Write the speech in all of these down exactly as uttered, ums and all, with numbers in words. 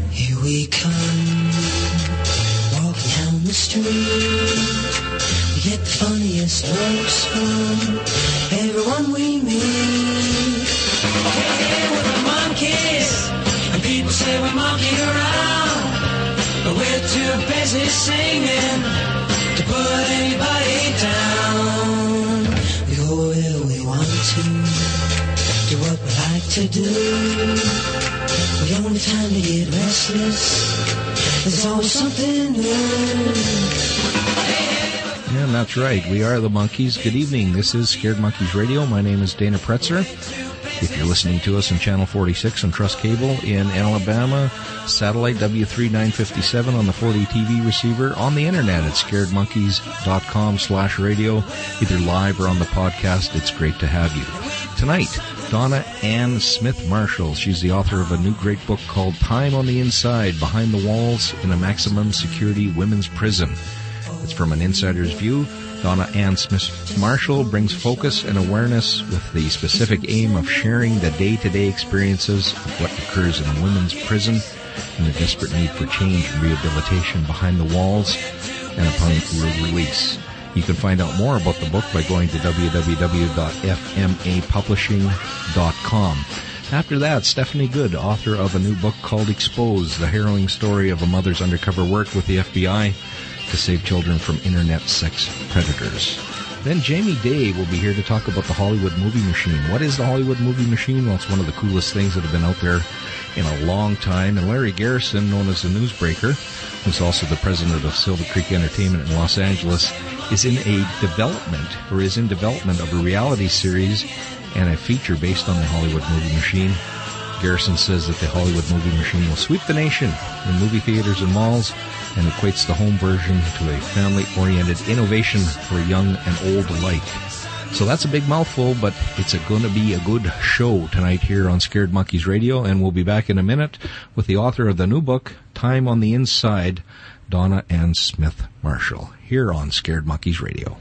Here we come, walking down the street. We get the funniest looks from everyone we meet. Hey, hey, we're the monkeys, and people say we monkey around, but we're too busy singing to put anybody down. We go where we want to, do what we like to do. The only time to get restless, there's always something new. Yeah, that's right. We are the Monkeys. Good evening. This is Scared Monkeys Radio. My name is Dana Pretzer. If you're listening to us on Channel forty-six on Trust Cable in Alabama, satellite W three nine fifty-seven on the forty T V receiver, on the internet at scared monkeys dot com slash radio, either live or on the podcast, it's great to have you. Tonight, Donna Ann Smith Marshall. She's the author of a new great book called Time on the Inside, Behind the Walls in a Maximum Security Women's Prison. It's from an insider's view. Donna Ann Smith Marshall brings focus and awareness with the specific aim of sharing the day-to-day experiences of what occurs in a women's prison and the desperate need for change and rehabilitation behind the walls and upon release. You can find out more about the book by going to w w w dot f m a publishing dot com. After that, Stephanie Good, author of a new book called Exposed, the harrowing story of a mother's undercover work with the F B I to save children from internet sex predators. Then Jamie Day will be here to talk about the Hollywood movie machine. What is the Hollywood movie machine? Well, it's one of the coolest things that have been out there in a long time. And Larry Garrison, known as the Newsbreaker, who's also the president of Silver Creek Entertainment in Los Angeles, is in a development, or is in development of a reality series and a feature based on the Hollywood movie machine. Garrison says that the Hollywood movie machine will sweep the nation in movie theaters and malls and equates the home version to a family-oriented innovation for young and old alike. So that's a big mouthful, but it's going to be a good show tonight here on Scared Monkeys Radio, and we'll be back in a minute with the author of the new book, Time on the Inside, Donna Ann Smith Marshall, here on Scared Monkeys Radio.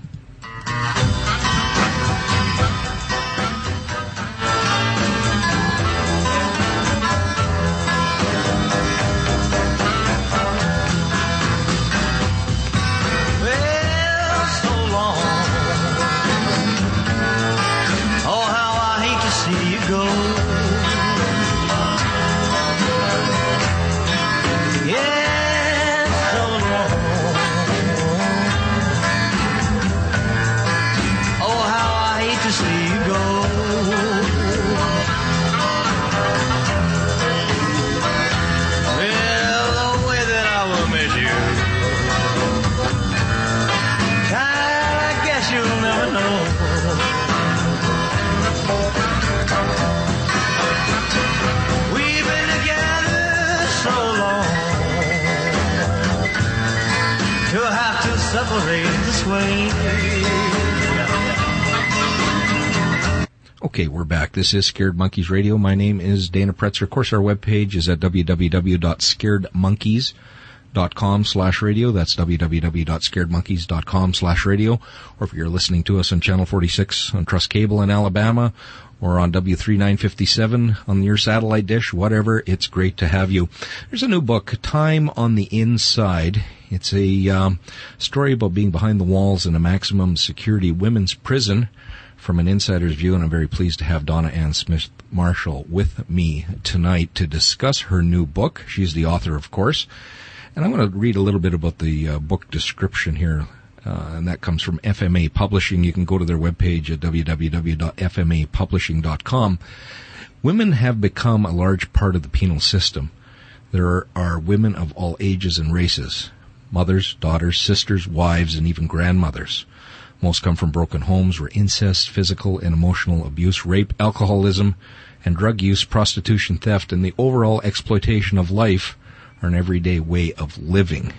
Okay, we're back. This is Scared Monkeys Radio. My name is Dana Pretzer. Of course, our webpage is at w w w dot scared monkeys dot com slash radio. That's w w w dot scared monkeys dot com slash radio. Or if you're listening to us on Channel forty-six on Trust Cable in Alabama, or on W three nine fifty-seven on your satellite dish, whatever, it's great to have you. There's a new book, Time on the Inside. It's a um, story about being behind the walls in a maximum security women's prison from an insider's view, and I'm very pleased to have Donna Ann Smith Marshall with me tonight to discuss her new book. She's the author, of course. And I'm going to read a little bit about the uh, book description here, uh, and that comes from F M A Publishing. You can go to their webpage at w w w dot f m a publishing dot com. Women have become a large part of the penal system. There are women of all ages and races, mothers, daughters, sisters, wives, and even grandmothers. Most come from broken homes where incest, physical and emotional abuse, rape, alcoholism, and drug use, prostitution, theft, and the overall exploitation of life are an everyday way of living.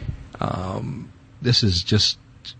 Um, this is just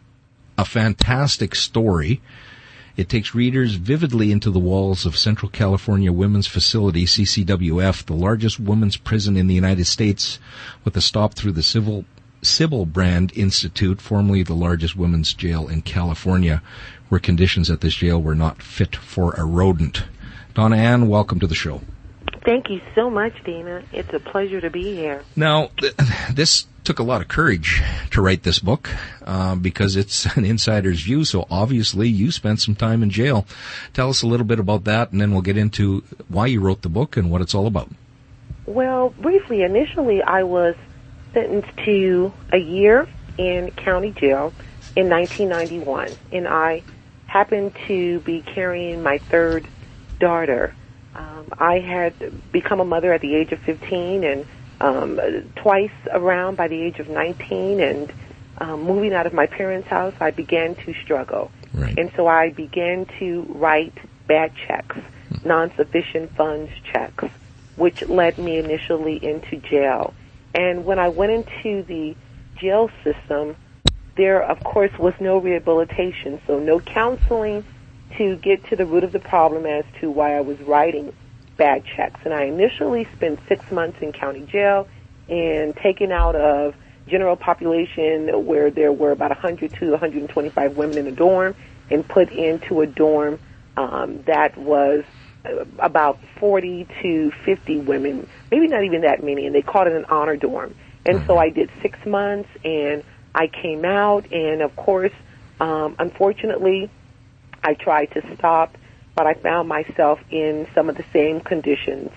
a fantastic story. It takes readers vividly into the walls of Central California Women's Facility, C C W F, the largest women's prison in the United States, with a stop through the Civil Sybil Brand Institute, formerly the largest women's jail in California, where conditions at this jail were not fit for a rodent. Donna Ann, welcome to the show. Thank you so much, Dina. It's a pleasure to be here. Now, th- this took a lot of courage to write this book uh, because it's an insider's view, so obviously you spent some time in jail. Tell us a little bit about that, and then we'll get into why you wrote the book and what it's all about. Well, briefly, initially I was sentenced to a year in county jail in nineteen ninety-one, and I happened to be carrying my third daughter. Um, I had become a mother at the age of fifteen and um, twice around by the age of nineteen, and um, moving out of my parents' house, I began to struggle. Right. And so I began to write bad checks, non-sufficient funds checks, which led me initially into jail. And when I went into the jail system, there, of course, was no rehabilitation, so no counseling to get to the root of the problem as to why I was writing bad checks. And I initially spent six months in county jail and taken out of general population where there were about one hundred to one hundred twenty-five women in a dorm and put into a dorm um, that was about forty to fifty women, maybe not even that many, and they called it an honor dorm. And mm-hmm. so I did six months, and I came out, and of course, um, unfortunately, I tried to stop, but I found myself in some of the same conditions,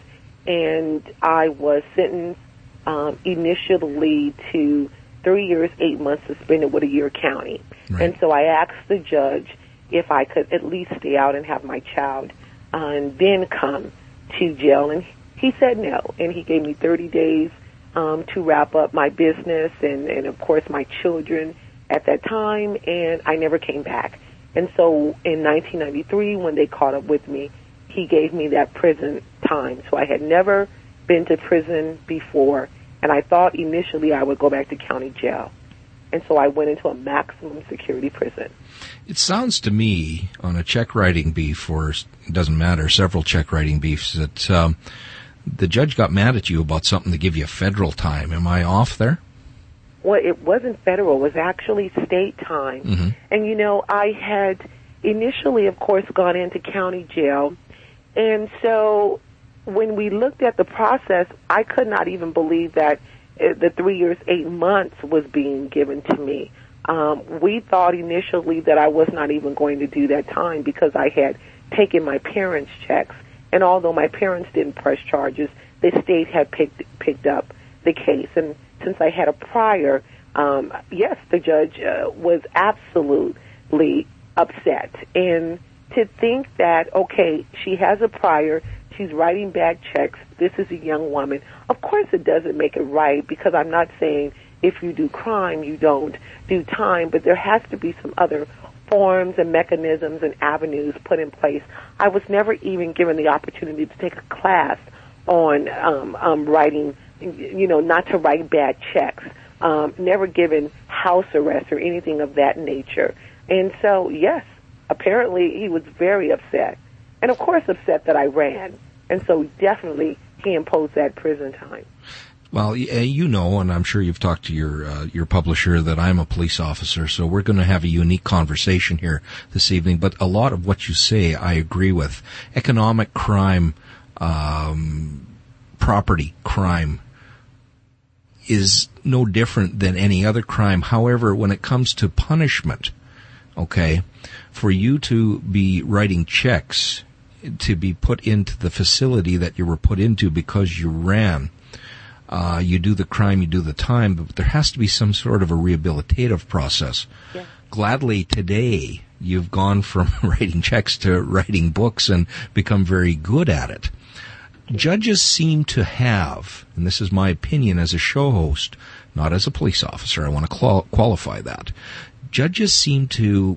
and I was sentenced um, initially to three years, eight months suspended with a year county. Right. And so I asked the judge if I could at least stay out and have my child uh, and then come to jail, and he said no, and he gave me thirty days um, to wrap up my business and, and, of course, my children at that time, and I never came back. And so in nineteen ninety-three, when they caught up with me, he gave me that prison time. So I had never been to prison before, and I thought initially I would go back to county jail. And so I went into a maximum security prison. It sounds to me, on a check writing beef, or it doesn't matter, several check writing beefs, that um, the judge got mad at you about something to give you federal time. Am I off there? Well, it wasn't federal. It was actually state time. Mm-hmm. And, you know, I had initially, of course, gone into county jail. And so when we looked at the process, I could not even believe that the three years, eight months was being given to me. Um, we thought initially that I was not even going to do that time because I had taken my parents' checks. And although my parents didn't press charges, the state had picked, picked up the case. And since I had a prior, um, yes, the judge uh, was absolutely upset. And to think that, okay, she has a prior, she's writing bad checks, this is a young woman. Of course it doesn't make it right, because I'm not saying if you do crime, you don't do time, but there has to be some other forms and mechanisms and avenues put in place. I was never even given the opportunity to take a class on um, um, writing, you know, not to write bad checks, um, never given house arrest or anything of that nature. And so, yes, apparently he was very upset. And, of course, upset that I ran. And so definitely he imposed that prison time. Well, you know, and I'm sure you've talked to your uh, your publisher, that I'm a police officer, so we're going to have a unique conversation here this evening. But a lot of what you say, I agree with. Economic crime, um, property crime is no different than any other crime. However, when it comes to punishment, okay, for you to be writing checks to be put into the facility that you were put into because you ran, Uh, you do the crime, you do the time, but there has to be some sort of a rehabilitative process. Yeah. Gladly today, you've gone from writing checks to writing books and become very good at it. Judges seem to have, and this is my opinion as a show host, not as a police officer, I want to qual- qualify that. Judges seem to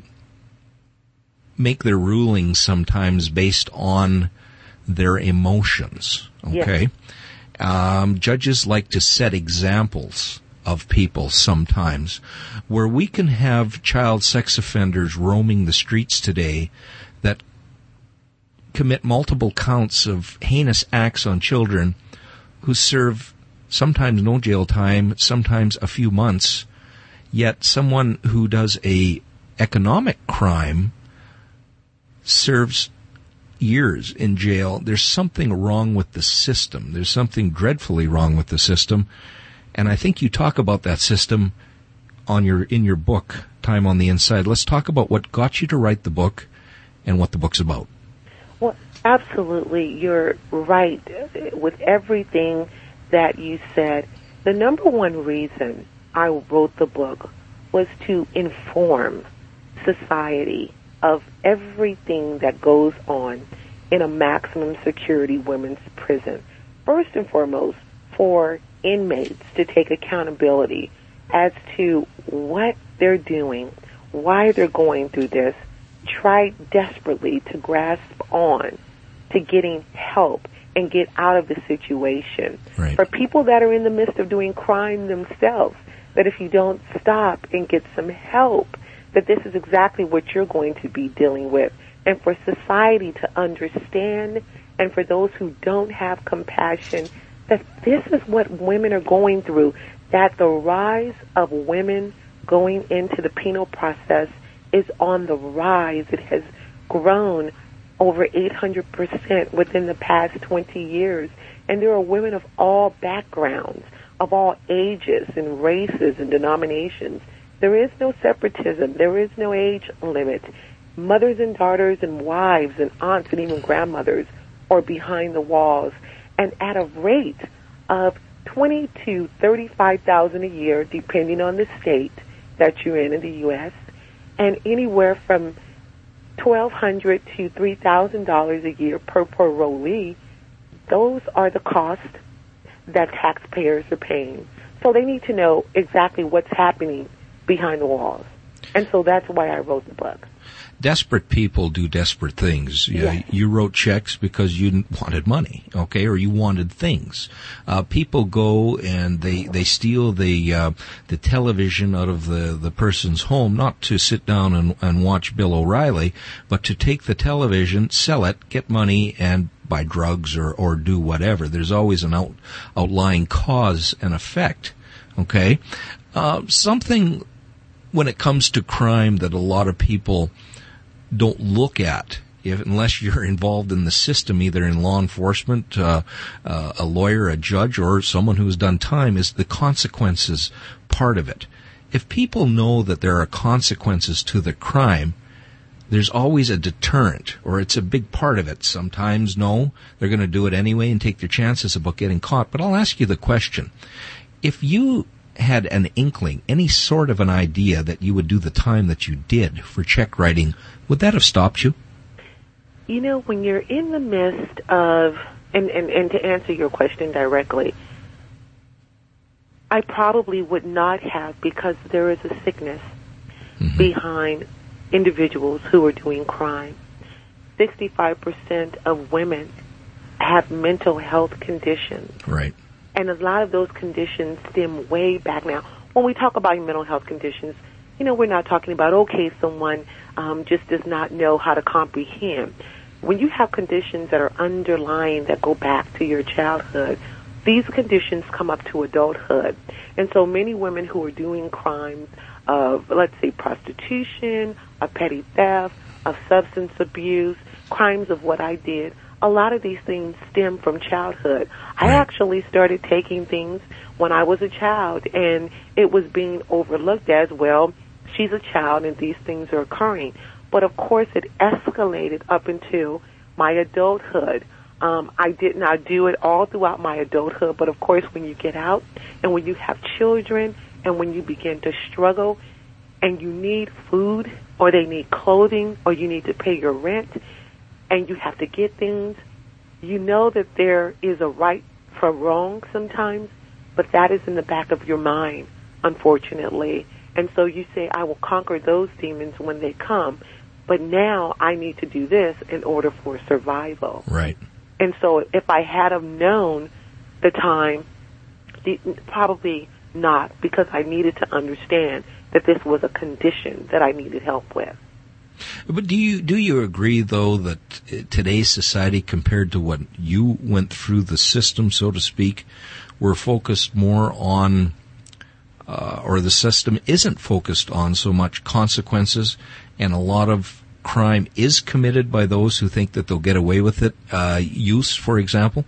make their rulings sometimes based on their emotions, okay? Yeah. Um, judges like to set examples of people sometimes where we can have child sex offenders roaming the streets today that commit multiple counts of heinous acts on children who serve sometimes no jail time, sometimes a few months, yet someone who does a economic crime serves years in jail, there's something wrong with the system. There's something dreadfully wrong with the system. And I think you talk about that system on your in your book, Time on the Inside. Let's talk about what got you to write the book and what the book's about. Well, absolutely. You're right with everything that you said. The number one reason I wrote the book was to inform society of everything that goes on in a maximum security women's prison. First and foremost, for inmates to take accountability as to what they're doing, why they're going through this, try desperately to grasp on to getting help and get out of the situation. Right. For people that are in the midst of doing crime themselves, that if you don't stop and get some help, that this is exactly what you're going to be dealing with. And for society to understand, and for those who don't have compassion, that this is what women are going through, that the rise of women going into the penal process is on the rise. It has grown over eight hundred percent within the past twenty years. And there are women of all backgrounds, of all ages and races and denominations. There is no separatism. There is no age limit. Mothers and daughters and wives and aunts and even grandmothers are behind the walls. And at a rate of twenty to thirty-five thousand a year, depending on the state that you're in in the U S, and anywhere from twelve hundred to three thousand dollars a year per parolee, those are the costs that taxpayers are paying. So they need to know exactly what's happening behind the walls. And so that's why I wrote the book. Desperate people do desperate things. You, Yes. you wrote checks because you wanted money, okay, or you wanted things. Uh, people go and they, they steal the uh, the television out of the, the person's home, not to sit down and, and watch Bill O'Reilly, but to take the television, sell it, get money, and buy drugs or, or do whatever. There's always an out, outlying cause and effect, okay? Uh, something when it comes to crime that a lot of people don't look at, if, unless you're involved in the system, either in law enforcement, uh, uh, a lawyer, a judge, or someone who's done time, is the consequences part of it. If people know that there are consequences to the crime, there's always a deterrent, or it's a big part of it. Sometimes, no, they're going to do it anyway and take their chances about getting caught. But I'll ask you the question. If you had an inkling, any sort of an idea that you would do the time that you did for check writing, would that have stopped you? You know, when you're in the midst of, and, and, and to answer your question directly, I probably would not have, because there is a sickness mm-hmm. behind individuals who are doing crime. sixty-five percent of women have mental health conditions. Right. And a lot of those conditions stem way back now. When we talk about mental health conditions, you know, we're not talking about, okay, someone um, just does not know how to comprehend. When you have conditions that are underlying, that go back to your childhood, these conditions come up to adulthood. And so many women who are doing crimes of, let's say, prostitution, of petty theft, of substance abuse, crimes of what I did, a lot of these things stem from childhood. I actually started taking things when I was a child, and it was being overlooked as, well, she's a child and these things are occurring. But, of course, it escalated up into my adulthood. Um, I did not do it all throughout my adulthood, but, of course, when you get out and when you have children and when you begin to struggle and you need food or they need clothing or you need to pay your rent, and you have to get things, you know that there is a right for wrong sometimes, but that is in the back of your mind, unfortunately. And so you say, I will conquer those demons when they come, but now I need to do this in order for survival. Right. And so if I had have known the time, the, probably not, because I needed to understand that this was a condition that I needed help with. But do you do you agree, though, that today's society, compared to what you went through, the system, so to speak, we're focused more on, uh, or the system isn't focused on so much consequences, and a lot of crime is committed by those who think that they'll get away with it, uh, youths, for example?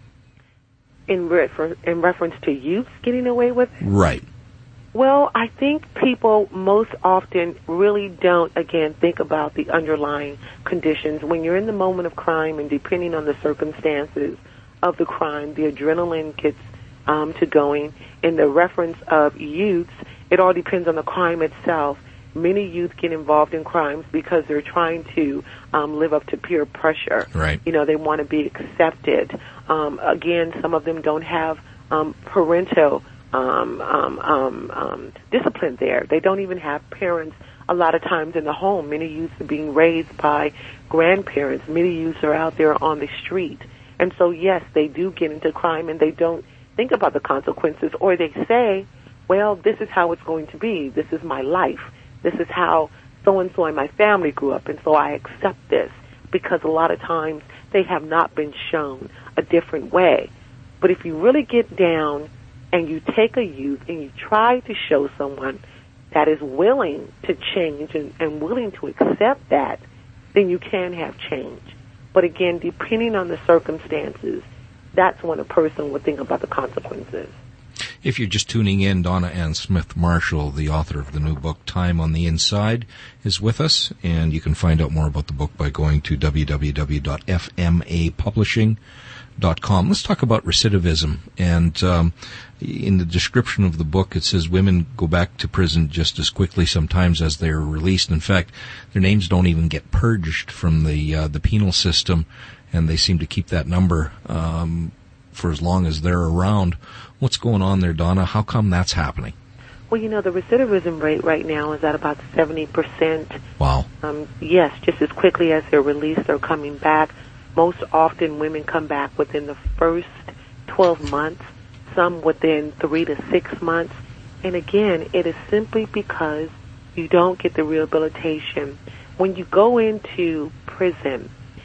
In, refer- in reference to youth getting away with it? Right. Well, I think people most often really don't, again, think about the underlying conditions. When you're in the moment of crime and depending on the circumstances of the crime, the adrenaline gets um, to going. In the reference of youths, it all depends on the crime itself. Many youth get involved in crimes because they're trying to um, live up to peer pressure. Right. You know, they want to be accepted. Um, again, some of them don't have um, parental Um, um, um, um, discipline there. They don't even have parents a lot of times in the home. Many youths are being raised by grandparents. Many youths are out there on the street. And so, yes, they do get into crime and they don't think about the consequences, or they say, well, this is how it's going to be. This is my life. This is how so-and-so in my family grew up, and so I accept this, because a lot of times they have not been shown a different way. But if you really get down and you take a youth and you try to show someone that is willing to change and, and willing to accept that, then you can have change. But again, depending on the circumstances, that's when a person would think about the consequences. If you're just tuning in, Donna Ann Smith Marshall, the author of the new book, Time on the Inside, is with us, and you can find out more about the book by going to w w w dot f m a publishing dot com. Let's talk about recidivism. And um, in the description of the book, it says women go back to prison just as quickly sometimes as they're released. In fact, their names don't even get purged from the uh, the penal system, and they seem to keep that number um, for as long as they're around. What's going on there, Donna? How come that's happening? Well, you know, the recidivism rate right now is at about seventy percent. Wow. Um, yes, just as quickly as they're released, they're coming back. Most often women come back within the first twelve months, some within three to six months. And again, it is simply because you don't get the rehabilitation. When you go into prison,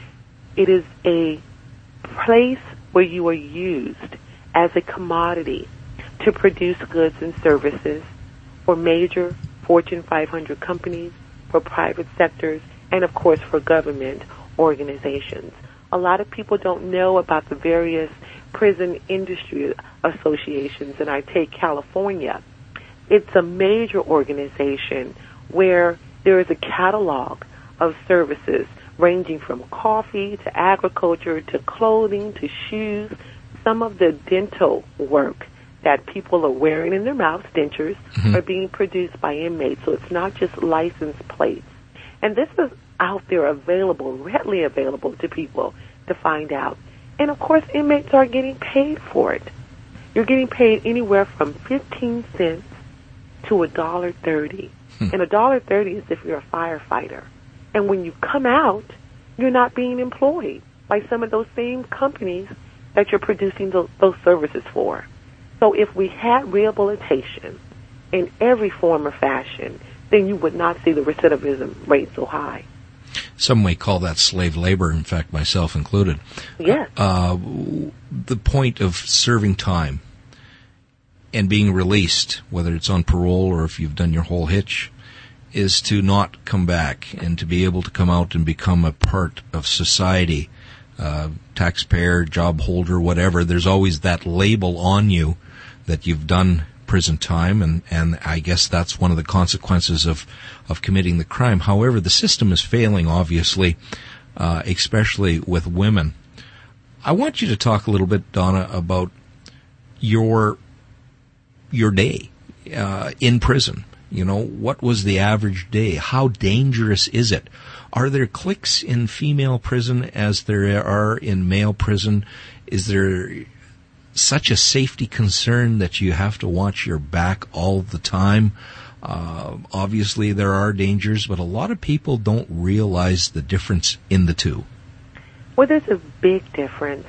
it is a place where you are used as a commodity to produce goods and services for major Fortune five hundred companies, for private sectors, and of course for government organizations. A lot of people don't know about the various prison industry associations, and I take California. It's a major organization where there is a catalog of services ranging from coffee to agriculture to clothing to shoes. Some of the dental work that people are wearing in their mouths, dentures, mm-hmm. are being produced by inmates, so it's not just license plates. And this is out there available, readily available to people to find out. And, of course, inmates are getting paid for it. You're getting paid anywhere from fifteen cents to one dollar thirty. Hmm. And one dollar thirty is if you're a firefighter. And when you come out, you're not being employed by some of those same companies that you're producing those, those services for. So if we had rehabilitation in every form or fashion, then you would not see the recidivism rate so high. Some may call that slave labor, in fact, myself included. Yes. Uh, the point of serving time and being released, whether it's on parole or if you've done your whole hitch, is to not come back and to be able to come out and become a part of society, uh, taxpayer, job holder, whatever. There's always that label on you that you've done prison time, and, and I guess that's one of the consequences of, of committing the crime. However, the system is failing, obviously, uh, especially with women. I want you to talk a little bit, Donna, about your your day uh, in prison. You know, what was the average day? How dangerous is it? Are there cliques in female prison as there are in male prison? Is there such a safety concern that you have to watch your back all the time? Uh, obviously, there are dangers, but a lot of people don't realize the difference in the two. Well, there's a big difference.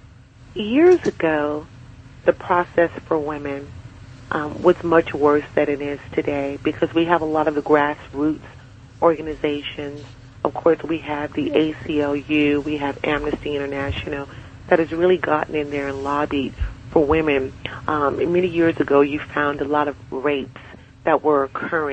Years ago, the process for women um, was much worse than it is today because we have a lot of the grassroots organizations. Of course, we have the A C L U, we have Amnesty International, that has really gotten in there and lobbied for women. Um, many years ago, you found a lot of rapes that were occurring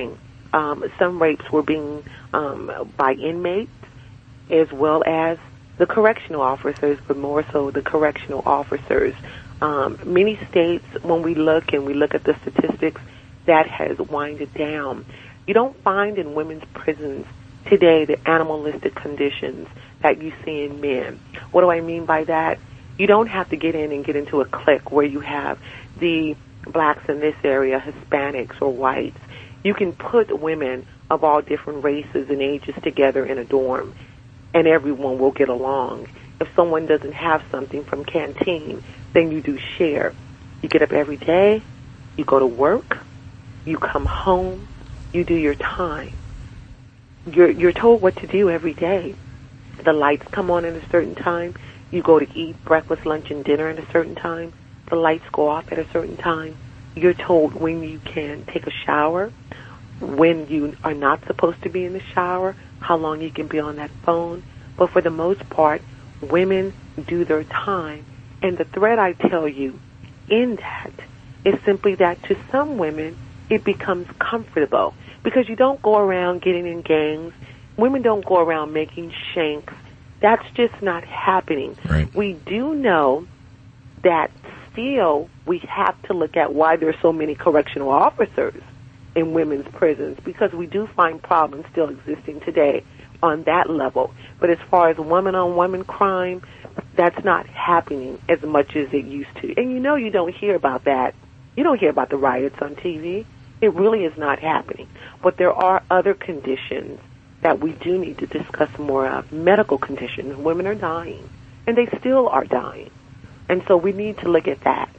Um, some rapes were being um, by inmates as well as the correctional officers, but more so the correctional officers. Um, many states, when we look and we look at the statistics, that has winded down. You don't find in women's prisons today the animalistic conditions that you see in men. What do I mean by that? You don't have to get in and get into a clique where you have the blacks in this area, Hispanics or whites. You can put women of all different races and ages together in a dorm, and everyone will get along. If someone doesn't have something from canteen, then you do share. You get up every day, you go to work, you come home, you do your time. You're, you're told what to do every day. The lights come on at a certain time. You go to eat breakfast, lunch, and dinner at a certain time. The lights go off at a certain time. You're told when you can take a shower, when you are not supposed to be in the shower, how long you can be on that phone. But for the most part, women do their time. And the thread I tell you in that is simply that to some women, it becomes comfortable because you don't go around getting in gangs. Women don't go around making shanks. That's just not happening. Right. We do know that still we have to look at why there are so many correctional officers in women's prisons, because we do find problems still existing today on that level. But as far as woman-on-woman crime, that's not happening as much as it used to. And you know you don't hear about that. You don't hear about the riots on T V. It really is not happening. But there are other conditions that we do need to discuss more of. Medical conditions. Women are dying, and they still are dying. And so we need to look at that.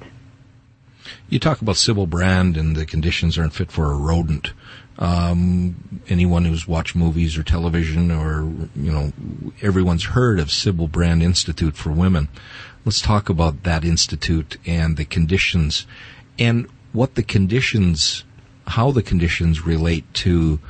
You talk about Sybil Brand and the conditions aren't fit for a rodent. Um, anyone who's watched movies or television or, you know, everyone's heard of Sybil Brand Institute for Women. Let's talk about that institute and the conditions and what the conditions, how the conditions relate to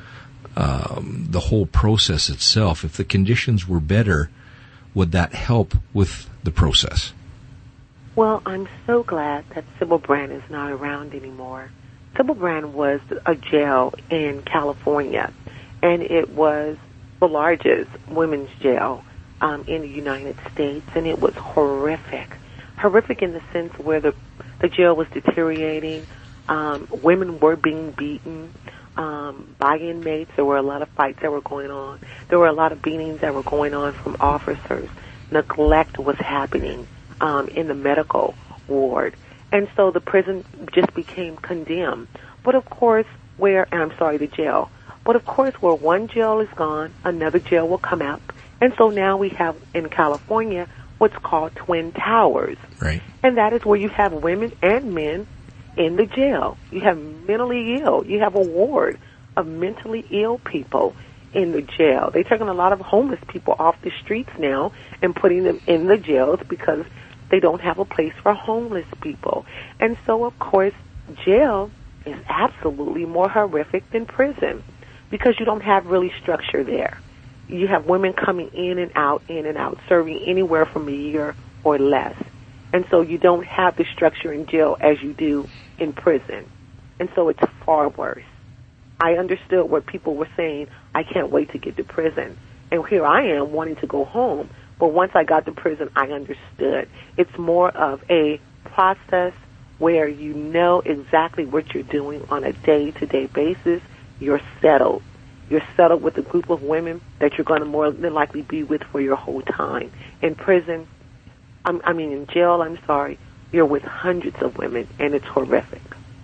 um, the whole process itself. If the conditions were better, would that help with the process? Well, I'm so glad that Sybil Brand is not around anymore. Sybil Brand was a jail in California, and it was the largest women's jail um, in the United States, and it was horrific. Horrific in the sense where the, the jail was deteriorating. Um, women were being beaten um, by inmates. There were a lot of fights that were going on. There were a lot of beatings that were going on from officers. Neglect was happening um, in the medical ward. And so the prison just became condemned. But of course, where, and I'm sorry, the jail. But of course, where one jail is gone, another jail will come up. And so now we have in California what's called Twin Towers. Right. And that is where you have women and men in the jail. You have mentally ill. You have a ward of mentally ill people in the jail. They're taking a lot of homeless people off the streets now and putting them in the jails because they don't have a place for homeless people. And so, of course, jail is absolutely more horrific than prison because you don't have really structure there. You have women coming in and out, in and out, serving anywhere from a year or less. And so you don't have the structure in jail as you do in prison. And so it's far worse. I understood what people were saying, I can't wait to get to prison. And here I am wanting to go home. But once I got to prison, I understood. It's more of a process where you know exactly what you're doing on a day-to-day basis. You're settled. You're settled with a group of women that you're going to more than likely be with for your whole time. In prison, I'm, I mean in jail, I'm sorry, you're with hundreds of women, and it's horrific.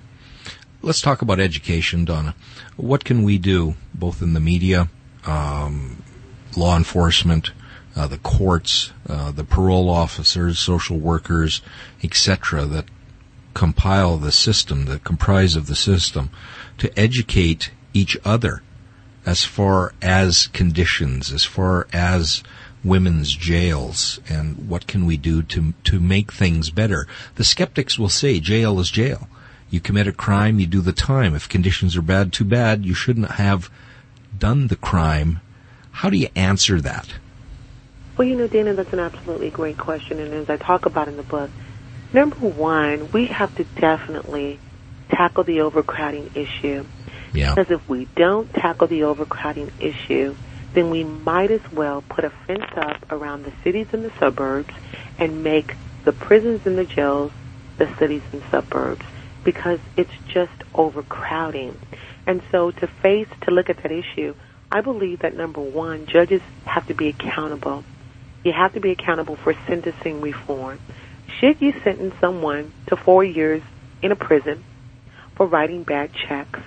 Let's talk about education, Donna. What can we do, both in the media, um, law enforcement, Uh, the courts, uh, the parole officers, social workers, et cetera, that compile the system, that comprise of the system, to educate each other as far as conditions, as far as women's jails, and what can we do to to make things better. The skeptics will say jail is jail. You commit a crime, you do the time. If conditions are bad, too bad. You shouldn't have done the crime. How do you answer that? Well, you know, Dana, that's an absolutely great question. And as I talk about in the book, number one, we have to definitely tackle the overcrowding issue. Yeah. Because if we don't tackle the overcrowding issue, then we might as well put a fence up around the cities and the suburbs and make the prisons and the jails the cities and suburbs, because it's just overcrowding. And so to face, to look at that issue, I believe that, number one, judges have to be accountable. You have to be accountable for sentencing reform. Should you sentence someone to four years in a prison for writing bad checks,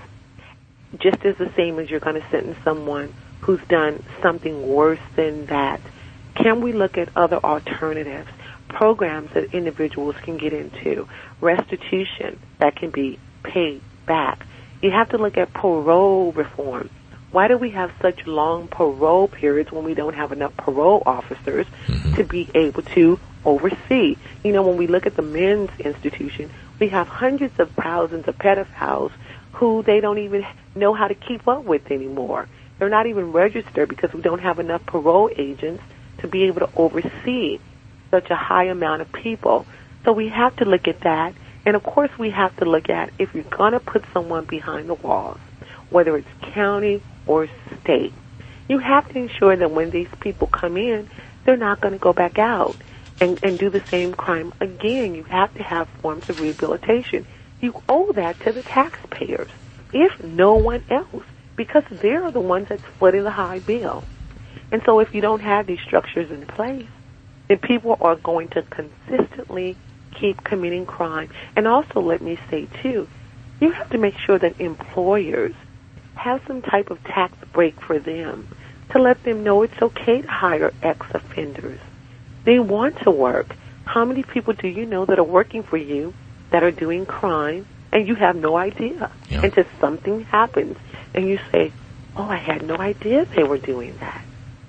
just as the same as you're going to sentence someone who's done something worse than that? Can we look at other alternatives, programs that individuals can get into, restitution that can be paid back? You have to look at parole reform. Why do we have such long parole periods when we don't have enough parole officers mm-hmm. to be able to oversee? You know, when we look at the men's institution, we have hundreds of thousands of pedophiles who they don't even know how to keep up with anymore. They're not even registered because we don't have enough parole agents to be able to oversee such a high amount of people. So we have to look at that. And, of course, we have to look at if you're going to put someone behind the walls, whether it's county or state, you have to ensure that when these people come in, they're not going to go back out and, and do the same crime again. You have to have forms of rehabilitation. You owe that to the taxpayers, if no one else, because they're the ones that's footing the high bill. And so if you don't have these structures in place, then people are going to consistently keep committing crime. And also, let me say, too, you have to make sure that employers have some type of tax break for them to let them know it's okay to hire ex-offenders. They want to work. How many people do you know that are working for you that are doing crime and you have no idea? Yeah. Until something happens and you say, oh, I had no idea they were doing that.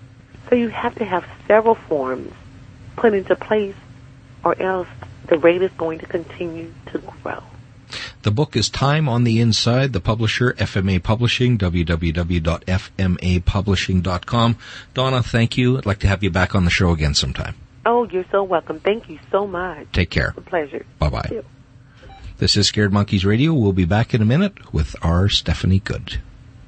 So you have to have several forms put into place, or else the rate is going to continue to grow. The book is Time on the Inside. The publisher, F M A Publishing, w w w dot f m a publishing dot com. Donna, thank you. I'd like to have you back on the show again sometime. Oh, you're so welcome. Thank you so much. Take care. It's a pleasure. Bye-bye. This is Scared Monkeys Radio. We'll be back in a minute with our Stephanie Good.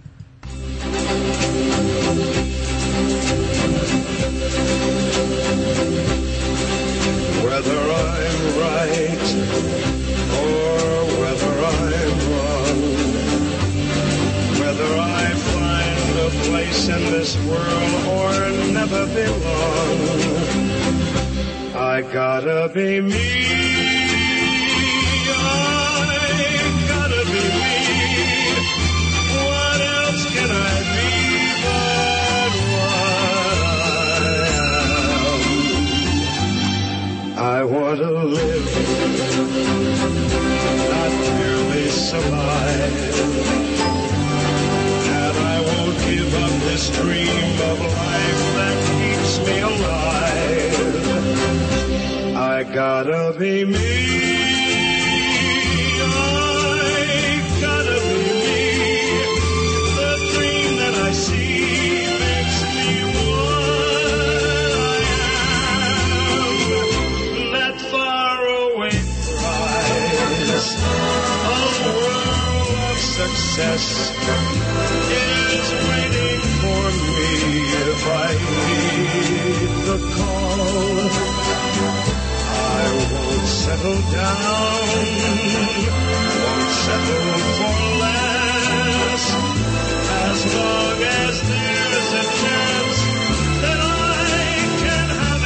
Whether I'm right or whether I'm wrong, whether I find a place in this world or never belong, I gotta be me. I gotta be me. What else can I be but what I am? I want to live, not merely survive, and I won't give up this dream of life that keeps me alive. I gotta be me. I gotta be me. The dream that I see makes me what I am. That faraway prize, a world of success, is waiting for me if I heed the call. I won't settle down, won't settle for less, as long as there's a chance that I can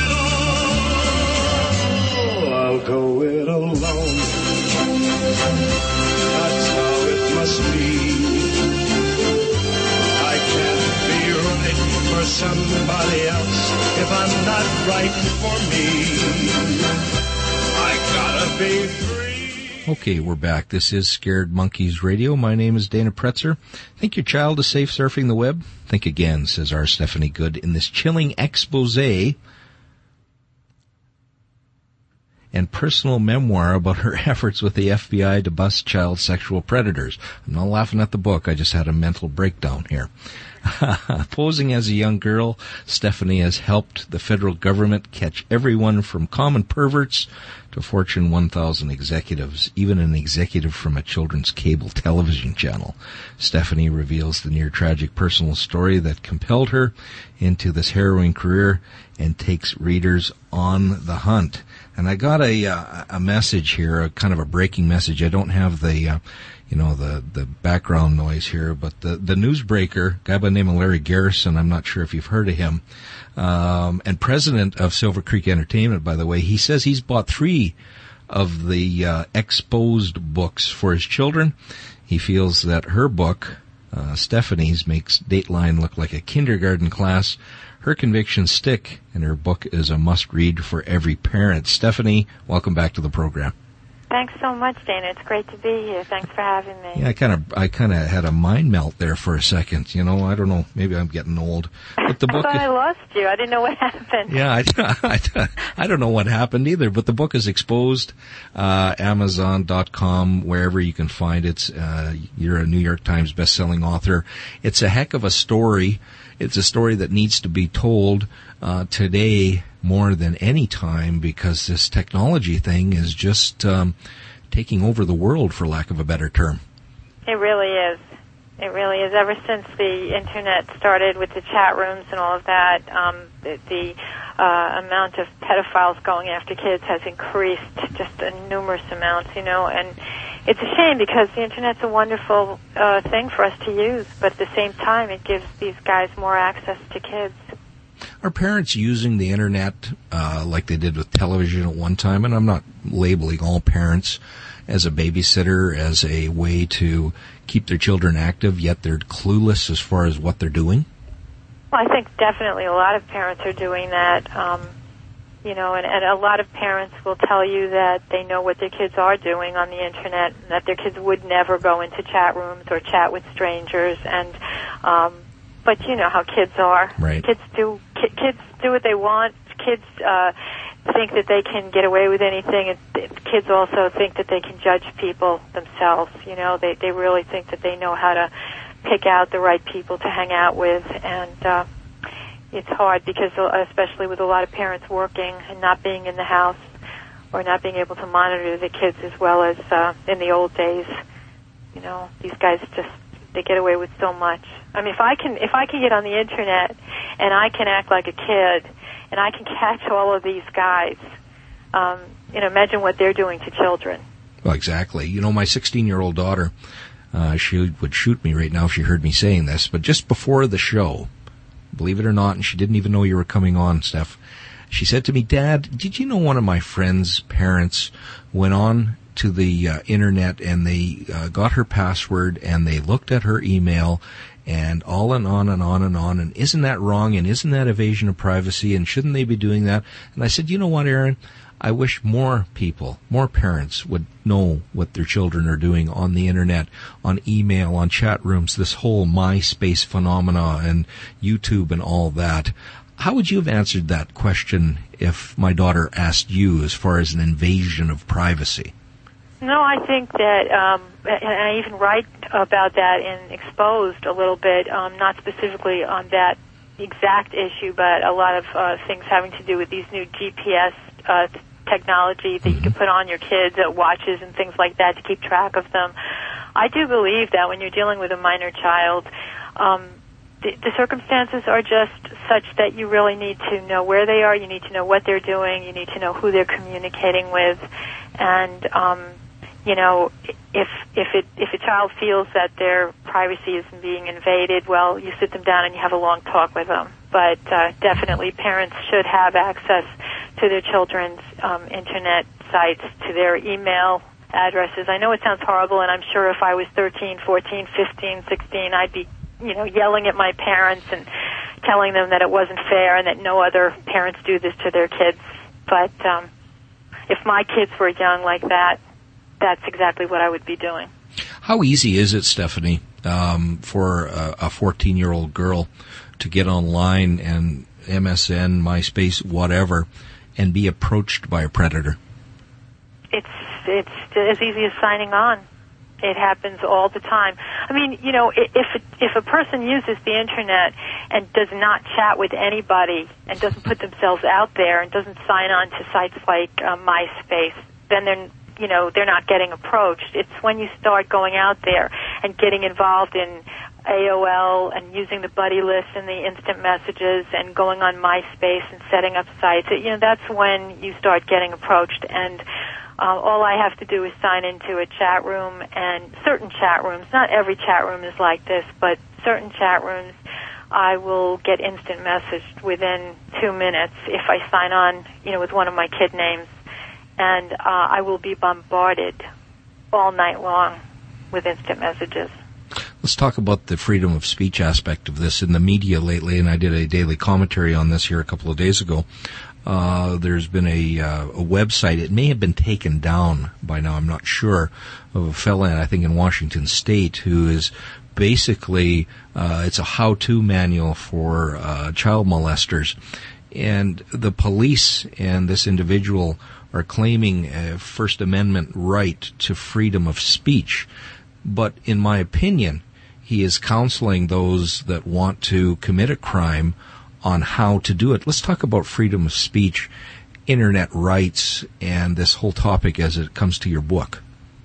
have it all. I'll go it alone, that's how it must be. I can't be right for somebody else if I'm not right for me. I gotta be free. Okay, we're back. This is Scared Monkeys Radio. My name is Dana Pretzer. Think your child is safe surfing the web? Think again, says our Stephanie Good in this chilling expose. And and personal memoir about her efforts with the F B I to bust child sexual predators. I'm not laughing at the book. I just had a mental breakdown here. Posing as a young girl, Stephanie has helped the federal government catch everyone from common perverts to Fortune one thousand executives, even an executive from a children's cable television channel. Stephanie reveals the near-tragic personal story that compelled her into this harrowing career and takes readers on the hunt. And I got a uh, a message here, a kind of a breaking message. I don't have the... Uh, you know, the, the background noise here, but the, the newsbreaker, guy by the name of Larry Garrison, I'm not sure if you've heard of him, um, and president of Silver Creek Entertainment, by the way, he says he's bought three of the uh, exposed books for his children. He feels that her book, uh, Stephanie's, makes Dateline look like a kindergarten class. Her convictions stick, and her book is a must-read for every parent. Stephanie, welcome back to the program. Thanks so much, Dana. It's great to be here. Thanks for having me. Yeah, I kind of, I kind of had a mind melt there for a second. You know, I don't know. Maybe I'm getting old. But the book. I thought I lost you. I didn't know what happened. Yeah, I, I, I don't know what happened either. But the book is exposed. Uh, Amazon dot com, wherever you can find it. Uh, you're a New York Times best-selling author. It's a heck of a story. It's a story that needs to be told uh, today more than any time, because this technology thing is just um, taking over the world, for lack of a better term. It really is. It really is. Ever since the Internet started with the chat rooms and all of that, um, the, the uh, amount of pedophiles going after kids has increased just in numerous amounts, you know, and it's a shame because the Internet's a wonderful uh, thing for us to use, but at the same time it gives these guys more access to kids. Are parents using the Internet uh, like they did with television at one time? And I'm not labeling all parents as a babysitter, as a way to keep their children active, yet they're clueless as far as what they're doing? Well, I think definitely a lot of parents are doing that. Um, you know, and, and a lot of parents will tell you that they know what their kids are doing on the Internet, and that their kids would never go into chat rooms or chat with strangers, and um, but you know how kids are. Right. Kids do ki- kids do what they want. Kids uh, think that they can get away with anything, and kids also think that they can judge people themselves. You know, they they really think that they know how to pick out the right people to hang out with, and uh, it's hard because, especially with a lot of parents working and not being in the house or not being able to monitor the kids as well as uh, in the old days. You know, these guys just they get away with so much. I mean, if I can if I can get on the Internet and I can act like a kid and I can catch all of these guys, um, you know, imagine what they're doing to children. Well, exactly. You know, my sixteen-year-old daughter, uh, she would shoot me right now if she heard me saying this, but just before the show, believe it or not, and she didn't even know you were coming on, Steph, she said to me, Dad, did you know one of my friend's parents went on to the uh, Internet and they uh, got her password and they looked at her email and all and on and on and on, and isn't that wrong, and isn't that evasion of privacy, and shouldn't they be doing that? And I said, you know what, Aaron, I wish more people, more parents would know what their children are doing on the Internet, on email, on chat rooms, this whole MySpace phenomena and YouTube and all that. How would you have answered that question if my daughter asked you as far as an invasion of privacy? No, I think that, um, and I even write about that in Exposed a little bit, um, not specifically on that exact issue, but a lot of uh, things having to do with these new G P S uh, technology that mm-hmm. you can put on your kids, uh, watches and things like that to keep track of them. I do believe that when you're dealing with a minor child, um, the, the circumstances are just such that you really need to know where they are, you need to know what they're doing, you need to know who they're communicating with, and um, you know, if if it if a child feels that their privacy is being invaded, well, you sit them down and you have a long talk with them. But uh, definitely, parents should have access to their children's um, Internet sites, to their email addresses. I know it sounds horrible, and I'm sure if I was thirteen, fourteen, fifteen, sixteen, I'd be, you know, yelling at my parents and telling them that it wasn't fair and that no other parents do this to their kids. But um, if my kids were young like that, that's exactly what I would be doing. How easy is it, Stephanie, um, for a fourteen-year-old girl to get online and M S N, MySpace, whatever, and be approached by a predator? it's it's as easy as signing on. It happens all the time. I mean, you know, if if a person uses the internet and does not chat with anybody and doesn't put themselves out there and doesn't sign on to sites like uh, MySpace, then they're, you know, they're not getting approached. It's when you start going out there and getting involved in A O L and using the buddy list and the instant messages and going on MySpace and setting up sites, you know, that's when you start getting approached. And Uh, all I have to do is sign into a chat room, and certain chat rooms, not every chat room is like this, but certain chat rooms, I will get instant messaged within two minutes if I sign on, you know, with one of my kid names, and uh, I will be bombarded all night long with instant messages. Let's talk about the freedom of speech aspect of this in the media lately, and I did a daily commentary on this here a couple of days ago. Uh, there's been a, uh, a website, it may have been taken down by now, I'm not sure, of a fella, I think in Washington State, who is basically, uh, it's a how-to manual for uh, child molesters. And the police and this individual are claiming a First Amendment right to freedom of speech. But in my opinion, he is counseling those that want to commit a crime on how to do it. Let's talk about freedom of speech, internet rights, and this whole topic as it comes to your book.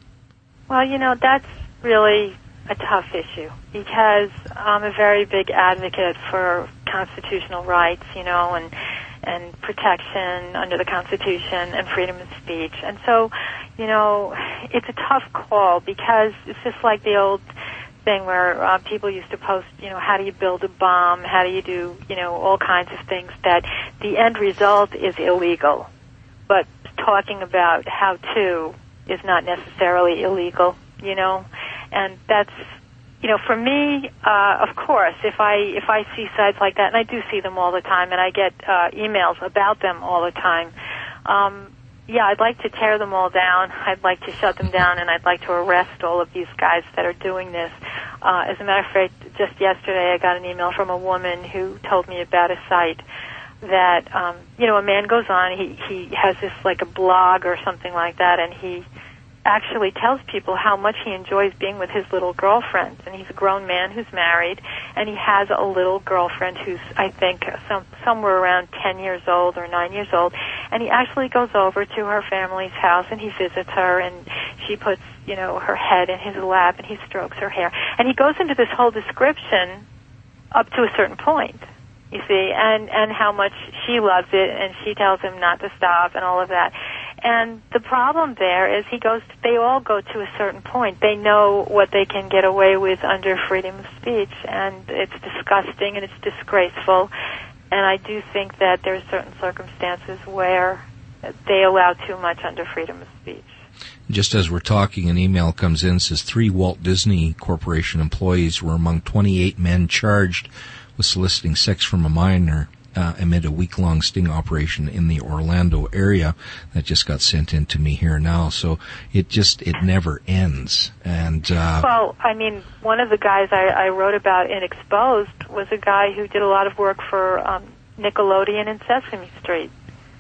Well, you know, that's really a tough issue because I'm a very big advocate for constitutional rights, you know, and and protection under the Constitution and freedom of speech. And so, you know, it's a tough call because it's just like the old thing where uh, people used to post, you know, how do you build a bomb, how do you do, you know, all kinds of things that the end result is illegal. But talking about how to is not necessarily illegal, you know, and that's, you know, for me, uh, of course, if I if I see sites like that, and I do see them all the time, and I get uh, emails about them all the time, um, yeah, I'd like to tear them all down. I'd like to shut them down, and I'd like to arrest all of these guys that are doing this. Uh, as a matter of fact, just yesterday I got an email from a woman who told me about a site that, um, you know, a man goes on, he, he has this like a blog or something like that, and he actually tells people how much he enjoys being with his little girlfriend. And he's a grown man who's married, and he has a little girlfriend who's, I think, some, somewhere around ten years old or nine years old. And he actually goes over to her family's house, and he visits her, and she puts, you know, her head in his lap, and he strokes her hair. And he goes into this whole description up to a certain point, you see, and, and how much she loves it, and she tells him not to stop and all of that. And the problem there is he goes, they all go to a certain point. They know what they can get away with under freedom of speech, and it's disgusting and it's disgraceful. And I do think that there are certain circumstances where they allow too much under freedom of speech. Just as we're talking, an email comes in, says three Walt Disney Corporation employees were among twenty-eight men charged with soliciting sex from a minor Uh, amid a week-long sting operation in the Orlando area. That just got sent in to me here now. So it just, it never ends. And uh, well, I mean, one of the guys I, I wrote about in Exposed was a guy who did a lot of work for um, Nickelodeon and Sesame Street.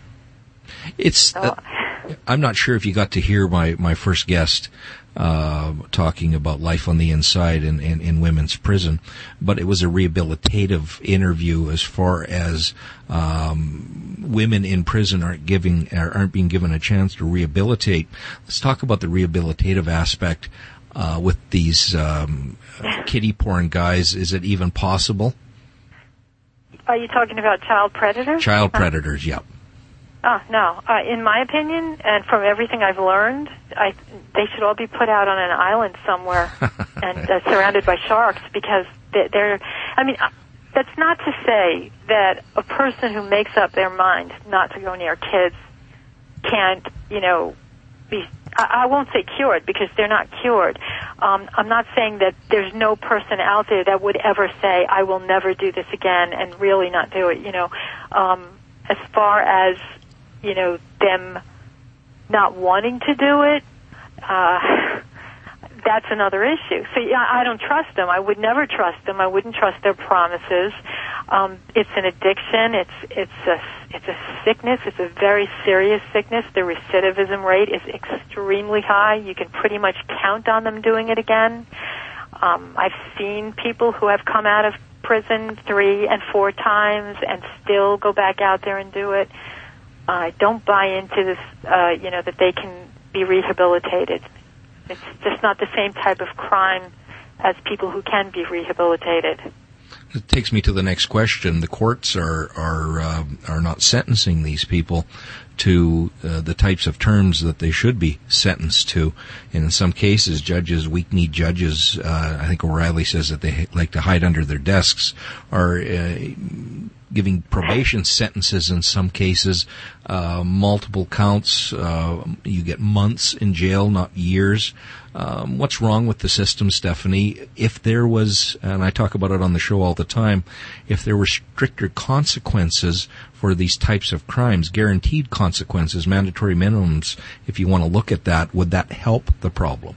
It's, uh, I'm not sure if you got to hear my, my first guest uh, talking about life on the inside in, in, in women's prison, but it was a rehabilitative interview as far as um, women in prison aren't giving aren't being given a chance to rehabilitate. Let's talk about the rehabilitative aspect uh, with these um, kiddie porn guys. Is it even possible? Are you talking about child predators? Child predators, yeah. Oh, no. Uh, in my opinion, and from everything I've learned, I, they should all be put out on an island somewhere and uh, surrounded by sharks because they're, I mean, that's not to say that a person who makes up their mind not to go near kids can't, you know, be, I, I won't say cured because they're not cured. Um, I'm not saying that there's no person out there that would ever say, I will never do this again and really not do it, you know. Um, as far as you know, them not wanting to do it, uh, that's another issue. So yeah, I don't trust them. I would never trust them. I wouldn't trust their promises. Um, it's an addiction. It's it's a it's a sickness. It's a very serious sickness. The recidivism rate is extremely high. You can pretty much count on them doing it again. Um, I've seen people who have come out of prison three and four times and still go back out there and do it. I uh, don't buy into this, uh, you know, that they can be rehabilitated. It's just not the same type of crime as people who can be rehabilitated. It takes me to the next question. The courts are are uh, are not sentencing these people to uh, the types of terms that they should be sentenced to. And in some cases, judges, weak-kneed judges, uh, I think O'Reilly says that they like to hide under their desks, are uh, giving probation sentences in some cases, uh, multiple counts. Uh, you get months in jail, not years. Um, what's wrong with the system, Stephanie? If there was, and I talk about it on the show all the time, if there were stricter consequences for these types of crimes, guaranteed consequences, mandatory minimums, if you want to look at that, would that help the problem?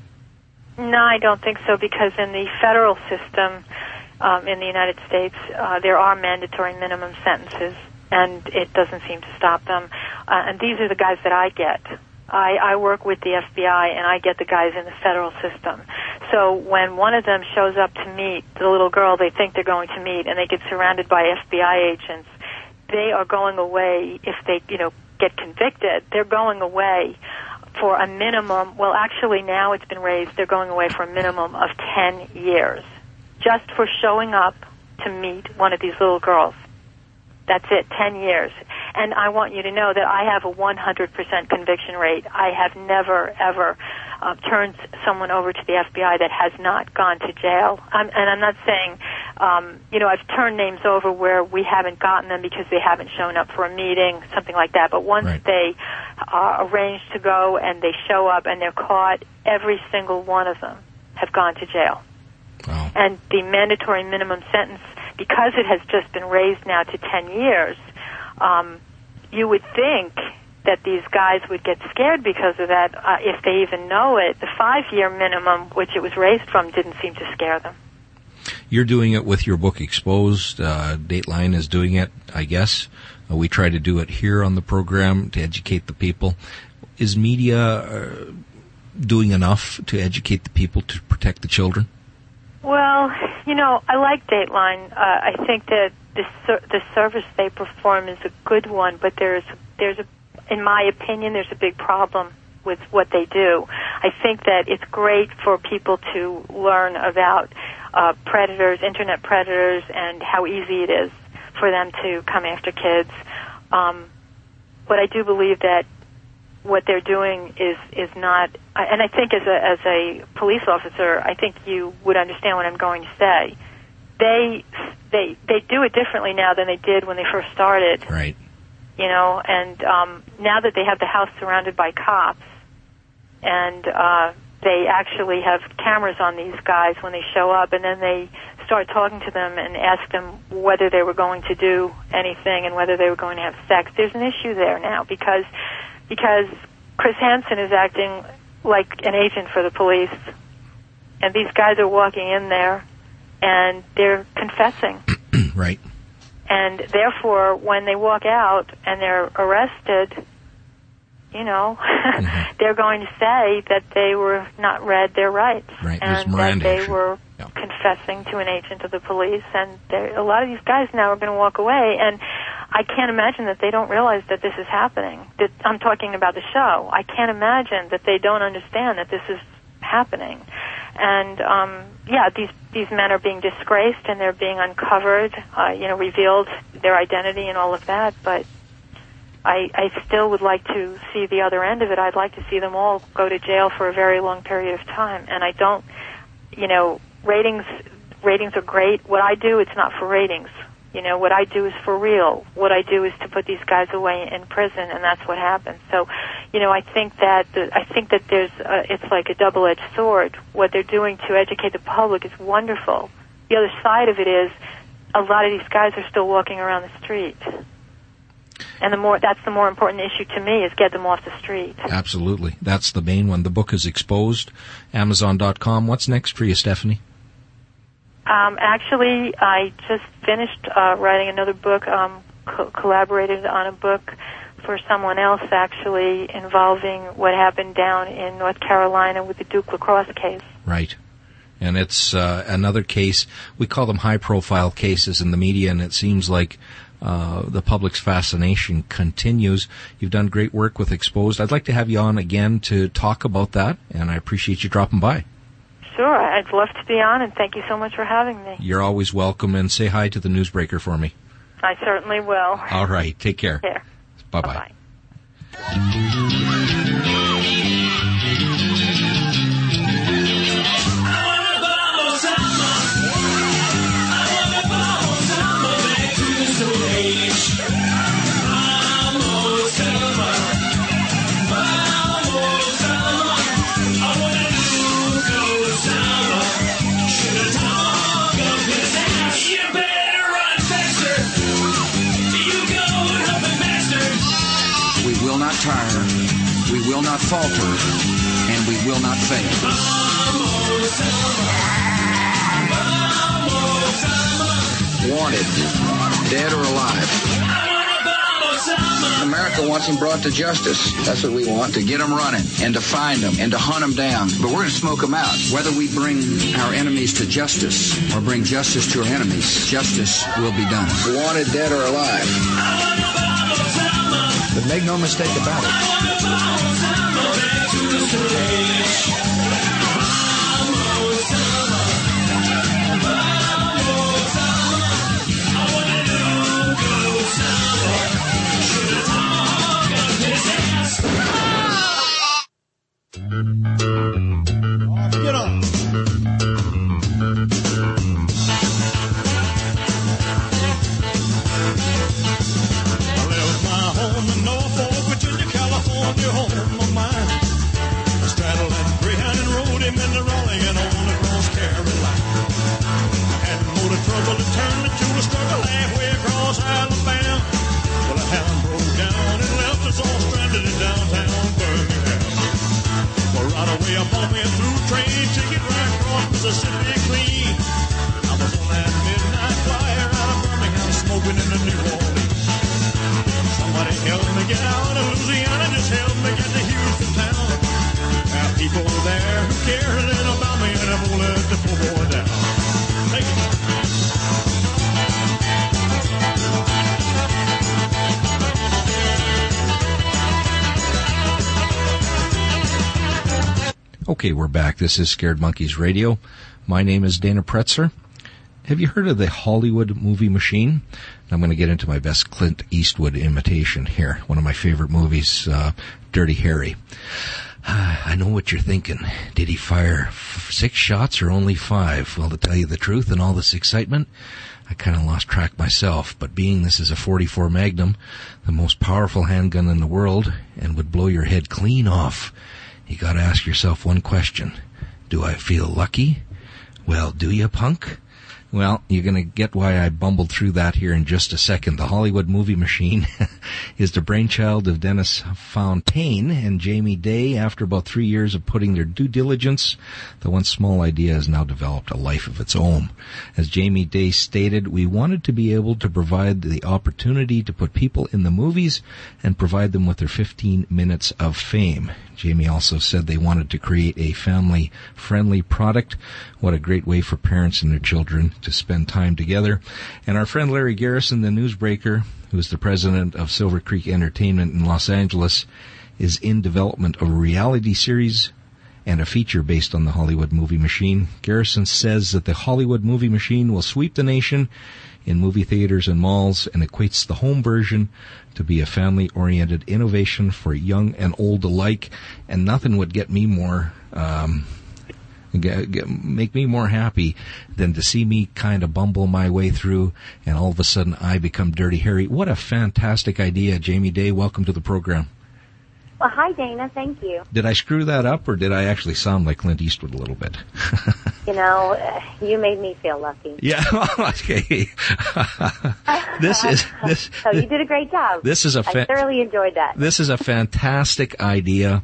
No, I don't think so, because in the federal system um, in the United States, uh, there are mandatory minimum sentences, and it doesn't seem to stop them. Uh, and these are the guys that I get. I, I work with the F B I, and I get the guys in the federal system. So when one of them shows up to meet the little girl they think they're going to meet, and they get surrounded by F B I agents, they are going away. If they, you know, get convicted, they're going away for a minimum. Well, actually, now it's been raised. They're going away for a minimum of ten years, just for showing up to meet one of these little girls. That's it, ten years. And I want you to know that I have a one hundred percent conviction rate. I have never, ever uh, turned someone over to the F B I that has not gone to jail. I'm, and I'm not saying, um, you know, I've turned names over where we haven't gotten them because they haven't shown up for a meeting, something like that. But once right. they are arranged to go and they show up and they're caught, every single one of them have gone to jail. Wow. And the mandatory minimum sentence, because it has just been raised now to ten years, um, you would think that these guys would get scared because of that, uh, if they even know it. The five-year minimum, which it was raised from, didn't seem to scare them. You're doing it with your book Exposed. Uh, Dateline is doing it, I guess. Uh, we try to do it here on the program to educate the people. Is media uh, doing enough to educate the people to protect the children? Well, you know, I like Dateline. Uh, I think that the ser- the service they perform is a good one, but there's there's a, in my opinion, there's a big problem with what they do. I think that it's great for people to learn about uh, predators, internet predators, and how easy it is for them to come after kids. Um, but I do believe that what they're doing is is not, and I think as a as a police officer, I think you would understand what I'm going to say. They they they do it differently now than they did when they first started. Right. You know, and um, now that they have the house surrounded by cops, and uh, they actually have cameras on these guys when they show up, and then they start talking to them and ask them whether they were going to do anything and whether they were going to have sex. There's an issue there now because. Because Chris Hansen is acting like an agent for the police, and these guys are walking in there, and they're confessing. Right. And therefore, when they walk out and they're arrested, you know, mm-hmm. they're going to say that they were not read their rights, right. and that they action. were yeah. confessing to an agent of the police. And a lot of these guys now are going to walk away, and I can't imagine that they don't realize that this is happening. That I'm talking about the show. I can't imagine that they don't understand that this is happening. And um, yeah, these these men are being disgraced and they're being uncovered, uh, you know, revealed their identity and all of that. But I, I still would like to see the other end of it. I'd like to see them all go to jail for a very long period of time. And I don't, you know, ratings ratings are great. What I do, it's not for ratings. You know, what I do is for real. What I do is to put these guys away in prison, and that's what happens. So, you know, I think that the, I think that there's a, it's like a double-edged sword. What they're doing to educate the public is wonderful. The other side of it is a lot of these guys are still walking around the street. And the more that's the more important issue to me is get them off the street. Absolutely. That's the main one. The book is Exposed, Amazon dot com. What's next for you, Stephanie? Um, actually, I just finished uh, writing another book, um, co- collaborated on a book for someone else, actually, involving what happened down in North Carolina with the Duke lacrosse case. Right. And it's uh, another case. We call them high-profile cases in the media, and it seems like uh, the public's fascination continues. You've done great work with Exposed. I'd like to have you on again to talk about that, and I appreciate you dropping by. Sure, I'd love to be on, and thank you so much for having me. You're always welcome, and say hi to the newsbreaker for me. I certainly will. All right, take care. Take care. Bye-bye. Bye-bye. Tire. We will not falter, and we will not fail. Wanted, dead or alive. America wants them brought to justice. That's what we want, to get them running and to find them and to hunt them down. But we're going to smoke them out. Whether we bring our enemies to justice or bring justice to our enemies, justice will be done. Wanted, dead or alive. But make no mistake about it. Get on. Your home of mine. I straddled that Greyhound and rode him in the Raleigh and on across Carolina. Had more to trouble to turn me to a struggle halfway across Alabama. Well, a hound broke down and left us all stranded in downtown Birmingham. Well, right away I bought me a through train ticket right across Mississippi clean. I was on that midnight flyer out of Birmingham smoking in the New Orleans. Somebody help me get out of Louisiana, just help me get to Houston town. There are people there who care a little about me, and I won't let the poor boy down. Take it. Okay, we're back. This is Scared Monkeys Radio. My name is Dana Pretzer. Have you heard of the Hollywood movie machine? I'm going to get into my best Clint Eastwood imitation here. One of my favorite movies, uh, Dirty Harry. I know what you're thinking. Did he fire f- six shots or only five? Well, to tell you the truth, in all this excitement, I kind of lost track myself. But being this is a forty-four Magnum, the most powerful handgun in the world, and would blow your head clean off, you got to ask yourself one question. Do I feel lucky? Well, do you, punk? Well, you're going to get why I bumbled through that here in just a second. The Hollywood movie machine is the brainchild of Dennis Fontaine and Jamie Day. After about three years of putting their due diligence, the once small idea has now developed a life of its own. As Jamie Day stated, we wanted to be able to provide the opportunity to put people in the movies and provide them with their fifteen minutes of fame. Jamie also said they wanted to create a family-friendly product. What a great way for parents and their children to spend time together. And our friend Larry Garrison, the newsbreaker, who is the president of Silver Creek Entertainment in Los Angeles, is in development of a reality series and a feature based on the Hollywood movie machine. Garrison says that the Hollywood movie machine will sweep the nation in movie theaters and malls and equates the home version to be a family-oriented innovation for young and old alike. And nothing would get me more, um, get, get, make me more happy than to see me kind of bumble my way through and all of a sudden I become Dirty Harry. What a fantastic idea. Jamie Day, welcome to the program. Well, hi, Dana. Thank you. Did I screw that up, or did I actually sound like Clint Eastwood a little bit? You know, uh, you made me feel lucky. Yeah, okay. this is this. So you did a great job. This is a. Fa- I thoroughly enjoyed that. This is a fantastic idea.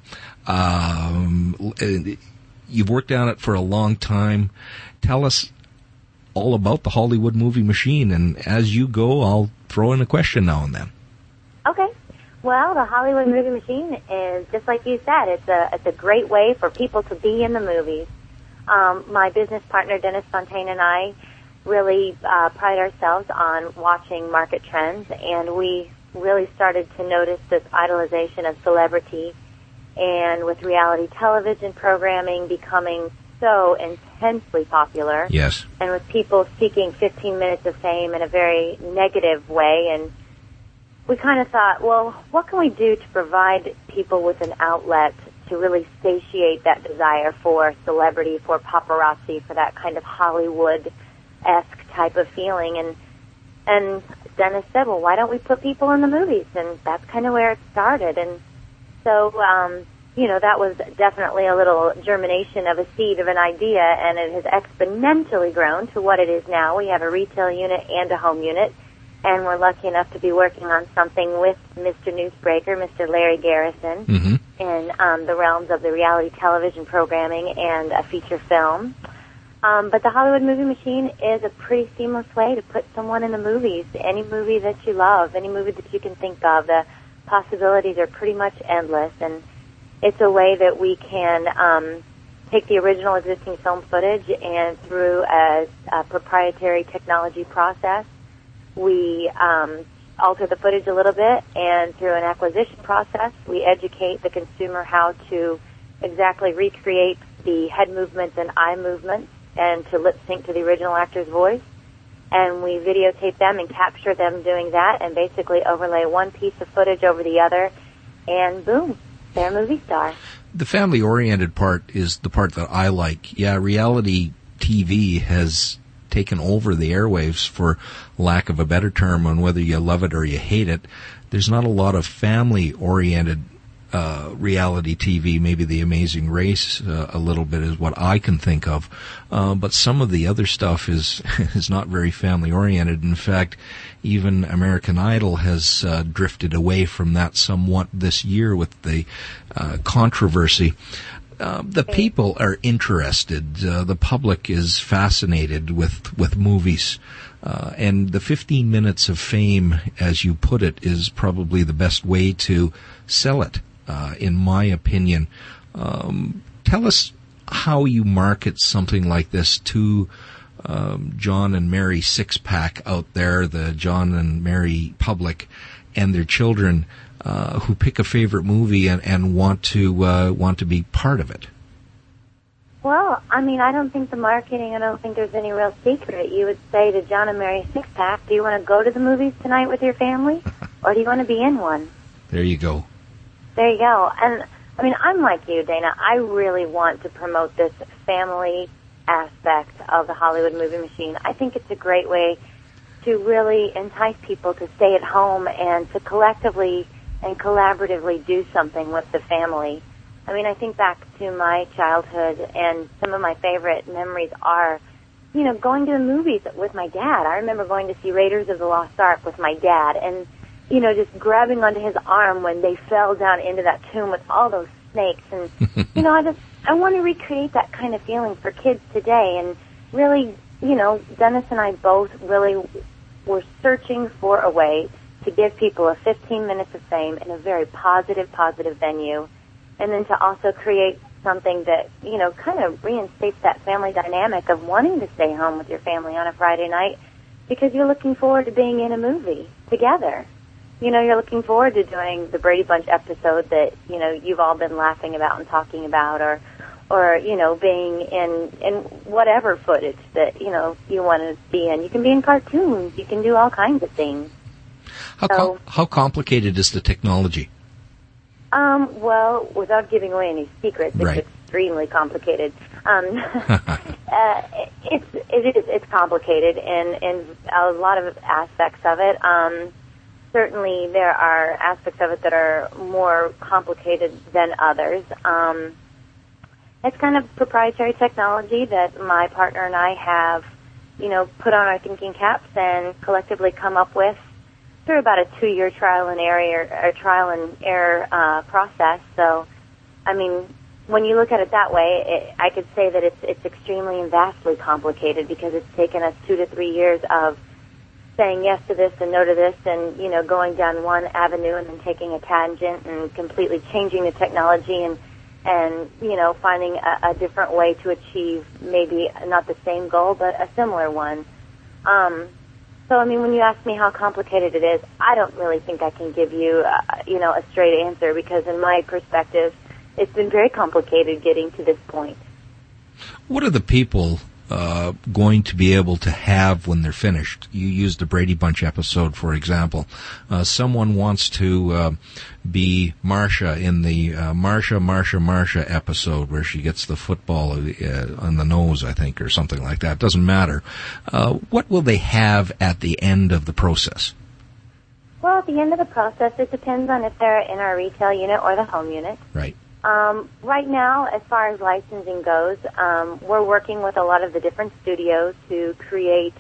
Um, you've worked on it for a long time. Tell us all about the Hollywood movie machine. And as you go, I'll throw in a question now and then. Okay. Well, the Hollywood movie machine is, just like you said, it's a it's a great way for people to be in the movies. Um, my business partner, Dennis Fontaine, and I really uh, pride ourselves on watching market trends, and we really started to notice this idolization of celebrity, and with reality television programming becoming so intensely popular. Yes. And with people seeking fifteen minutes of fame in a very negative way, and we kind of thought, well, what can we do to provide people with an outlet to really satiate that desire for celebrity, for paparazzi, for that kind of Hollywood-esque type of feeling? And and Dennis said, well, why don't we put people in the movies? And that's kind of where it started. And so, um, you know, that was definitely a little germination of a seed of an idea, and it has exponentially grown to what it is now. We have a retail unit and a home unit, and we're lucky enough to be working on something with Mister Newsbreaker, Mister Larry Garrison, mm-hmm. in um, the realms of the reality television programming and a feature film. Um, but the Hollywood movie machine is a pretty seamless way to put someone in the movies, any movie that you love, any movie that you can think of. The possibilities are pretty much endless, and it's a way that we can um, take the original existing film footage, and through a, a proprietary technology process, we um, alter the footage a little bit, and through an acquisition process, we educate the consumer how to exactly recreate the head movements and eye movements and to lip sync to the original actor's voice. And we videotape them and capture them doing that, and basically overlay one piece of footage over the other, and boom, they're a movie star. The family-oriented part is the part that I like. Yeah, reality T V has taken over the airwaves, for lack of a better term, on whether you love it or you hate it. There's not a lot of family-oriented uh, reality T V. Maybe The Amazing Race uh, a little bit is what I can think of. Uh, but some of the other stuff is is not very family-oriented. In fact, even American Idol has uh, drifted away from that somewhat this year with the uh, controversy. Uh, the people are interested. Uh, the public is fascinated with, with movies. Uh, and the fifteen minutes of fame, as you put it, is probably the best way to sell it, uh, in my opinion. Um, tell us how you market something like this to um, John and Mary six-pack out there, the John and Mary public, and their children, Uh, who pick a favorite movie and, and want to uh, want to be part of it. Well, I mean, I don't think the marketing, I don't think there's any real secret. You would say to John and Mary Six-Pack, do you want to go to the movies tonight with your family, or do you want to be in one? There you go. There you go. And, I mean, I'm like you, Dana. I really want to promote this family aspect of the Hollywood movie machine. I think it's a great way to really entice people to stay at home and to collectively and collaboratively do something with the family. I mean, I think back to my childhood, and some of my favorite memories are, you know, going to the movies with my dad. I remember going to see Raiders of the Lost Ark with my dad, and, you know, just grabbing onto his arm when they fell down into that tomb with all those snakes. And, you know, I just, I want to recreate that kind of feeling for kids today. And really, you know, Dennis and I both really were searching for a way to give people a fifteen minutes of fame in a very positive, positive venue, and then to also create something that, you know, kind of reinstates that family dynamic of wanting to stay home with your family on a Friday night because you're looking forward to being in a movie together. You know, you're looking forward to doing the Brady Bunch episode that, you know, you've all been laughing about and talking about, or, or you know, being in, in whatever footage that, you know, you want to be in. You can be in cartoons. You can do all kinds of things. How com- how complicated is the technology? Um, well, without giving away any secrets, it's right. extremely complicated. Um, uh, it's it is it's complicated in in a lot of aspects of it. Um, certainly, there are aspects of it that are more complicated than others. Um, it's kind of proprietary technology that my partner and I have, you know, put on our thinking caps and collectively come up with through about a two-year trial and error, or trial and error uh, process. So, I mean, when you look at it that way, it, I could say that it's it's extremely and vastly complicated because it's taken us two to three years of saying yes to this and no to this, and you know, going down one avenue and then taking a tangent and completely changing the technology and and you know, finding a, a different way to achieve maybe not the same goal but a similar one. Um, so I mean, when you ask me how complicated it is, I don't really think I can give you uh, you know, a straight answer, because in my perspective, it's been very complicated getting to this point. What are the people uh, going to be able to have when they're finished? You used the Brady Bunch episode, for example. Uh, someone wants to uh, be Marcia in the uh, Marcia, Marcia, Marcia episode where she gets the football uh, on the nose, I think, or something like that. Doesn't matter. Uh, what will they have at the end of the process? Well, at the end of the process, it depends on if they're in our retail unit or the home unit. Right. Um, right now, as far as licensing goes, um, we're working with a lot of the different studios to create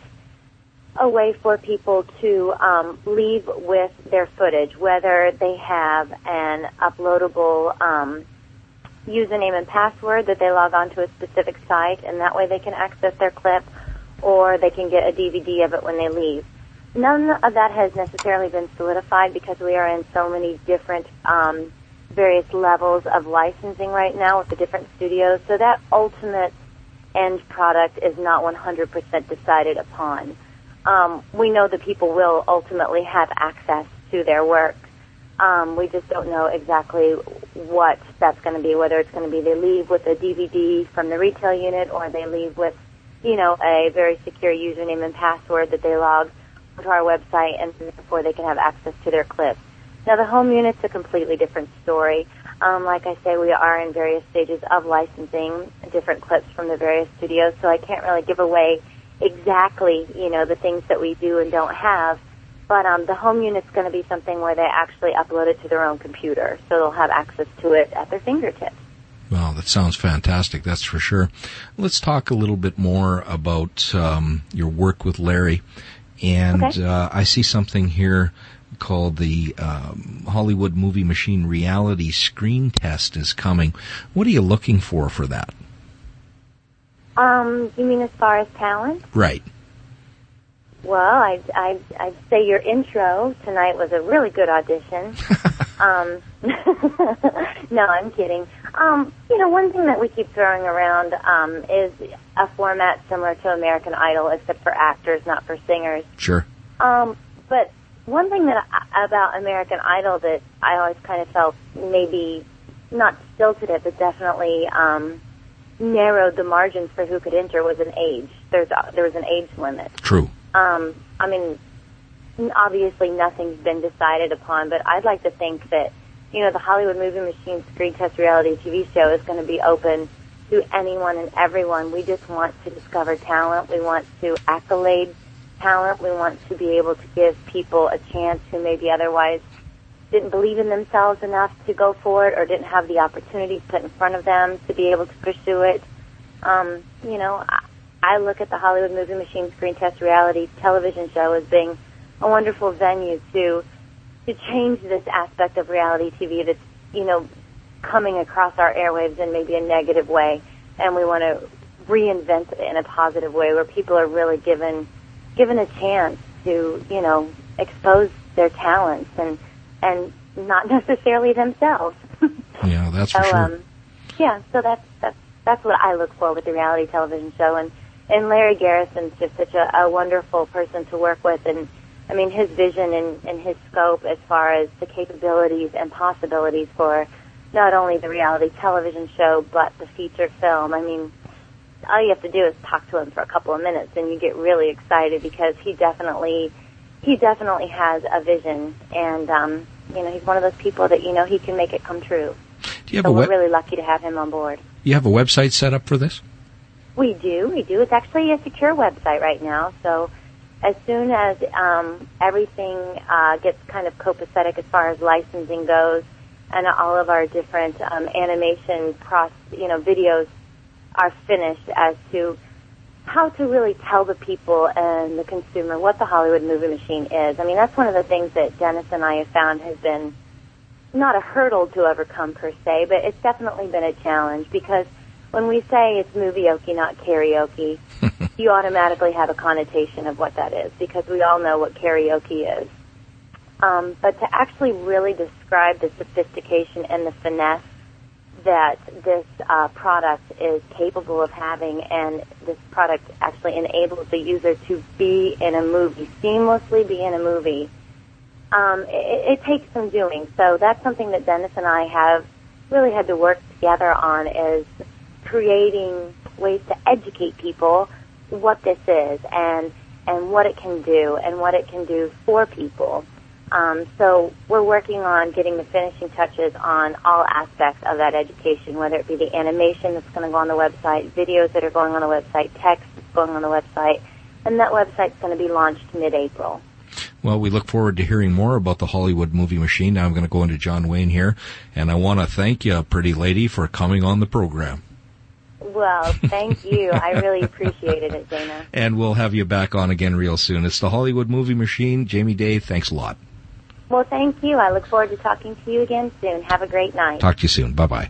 a way for people to um, leave with their footage, whether they have an uploadable um, username and password that they log on to a specific site, and that way they can access their clip, or they can get a D V D of it when they leave. None of that has necessarily been solidified because we are in so many different um various levels of licensing right now with the different studios, so that ultimate end product is not one hundred percent decided upon. Um, we know that people will ultimately have access to their work. Um, we just don't know exactly what that's going to be, whether it's going to be they leave with a D V D from the retail unit or they leave with, you know, a very secure username and password that they log to our website, and before they can have access to their clips. Now, the home unit's a completely different story. Um, like I say, we are in various stages of licensing different clips from the various studios, so I can't really give away exactly, you know, the things that we do and don't have. But um, the home unit's going to be something where they actually upload it to their own computer, so they'll have access to it at their fingertips. Well, that sounds fantastic, that's for sure. Let's talk a little bit more about um, your work with Larry. And okay. uh, I see something here called the um, Hollywood Movie Machine Reality Screen Test is coming. What are you looking for for that? Um, you mean as far as talent? Right. Well, I'd, I'd, I'd say your intro tonight was a really good audition. um, no, I'm kidding. Um, you know, one thing that we keep throwing around um, is a format similar to American Idol, except for actors, not for singers. Sure. Um, but one thing that about American Idol that I always kind of felt maybe not stilted it, but definitely um, narrowed the margins for who could enter was an age. There's a, there was an age limit. True. Um, I mean, obviously nothing's been decided upon, but I'd like to think that, you know, the Hollywood Movie Machine Screen Test reality T V show is going to be open to anyone and everyone. We just want to discover talent. We want to accolade talent. We want to be able to give people a chance who maybe otherwise didn't believe in themselves enough to go for it or didn't have the opportunity put in front of them to be able to pursue it. Um, you know, I, I look at the Hollywood Movie Machine Screen Test reality television show as being a wonderful venue to to change this aspect of reality T V that's, you know, coming across our airwaves in maybe a negative way, and we want to reinvent it in a positive way where people are really given given a chance to, you know, expose their talents and and not necessarily themselves. Yeah, that's for so, sure. Um, yeah, so that's that's that's what I look for with the reality television show, and and Larry Garrison's just such a, a wonderful person to work with, and I mean his vision and, and his scope as far as the capabilities and possibilities for not only the reality television show but the feature film. I mean, all you have to do is talk to him for a couple of minutes, and you get really excited because he definitely he definitely has a vision, and um, you know, he's one of those people that, you know, he can make it come true. Do you have so a we're web- really lucky to have him on board. You have a website set up for this? We do, we do. It's actually a secure website right now, so as soon as um, everything uh, gets kind of copacetic as far as licensing goes, and all of our different um, animation, cross, you know, videos are finished as to how to really tell the people and the consumer what the Hollywood Movie Machine is. I mean, that's one of the things that Dennis and I have found has been not a hurdle to overcome per se, but it's definitely been a challenge because when we say it's movie-oke, not karaoke, you automatically have a connotation of what that is because we all know what karaoke is. Um, but to actually really describe the sophistication and the finesse that this uh, product is capable of having, and this product actually enables the user to be in a movie, seamlessly be in a movie, um, it, it takes some doing. So that's something that Dennis and I have really had to work together on, is creating ways to educate people what this is and and what it can do and what it can do for people. Um, so we're working on getting the finishing touches on all aspects of that education, whether it be the animation that's going to go on the website, videos that are going on the website, text that's going on the website, and that website's going to be launched mid-April. Well, we look forward to hearing more about the Hollywood Movie Machine. Now I'm going to go into John Wayne here, and I want to thank you, pretty lady, for coming on the program. Well, thank you. I really appreciated it, Dana. And we'll have you back on again real soon. It's the Hollywood Movie Machine. Jamie Day, thanks a lot. Well, thank you. I look forward to talking to you again soon. Have a great night. Talk to you soon. Bye-bye.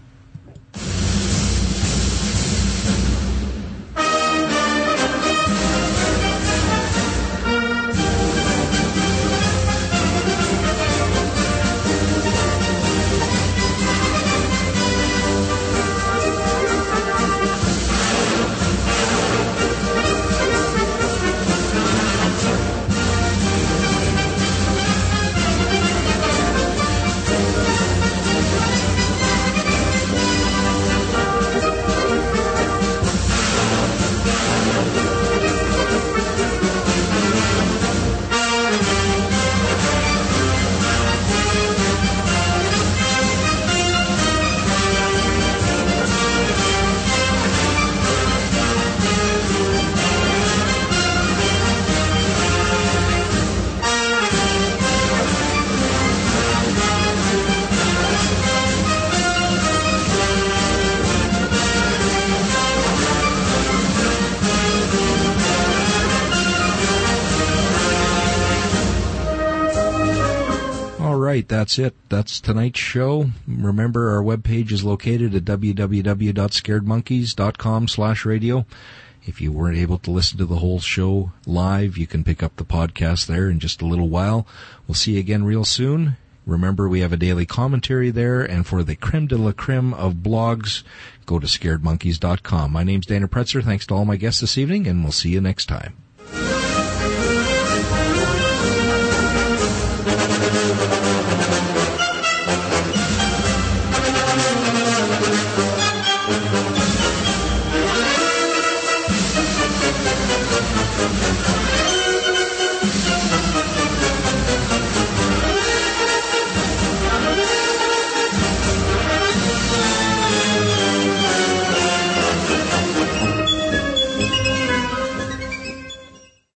That's it. That's tonight's show. Remember, our webpage is located at w w w dot scared monkeys dot com slash radio. If you weren't able to listen to the whole show live, you can pick up the podcast there in just a little while. We'll see you again real soon. Remember, we have a daily commentary there, and for the creme de la creme of blogs, go to scared monkeys dot com. My name's Dana Pretzer. Thanks to all my guests this evening, and we'll see you next time.